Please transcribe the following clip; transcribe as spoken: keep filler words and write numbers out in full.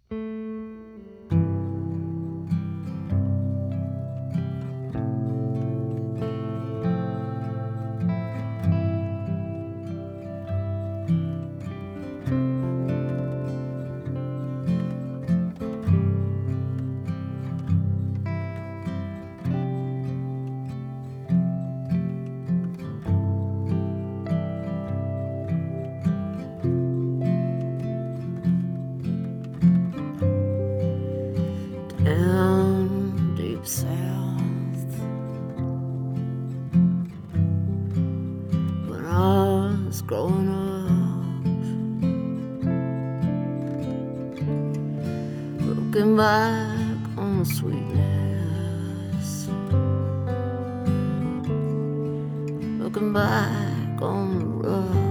Down deep south, when I was growing up, looking back on the sweetness, looking back on the rough.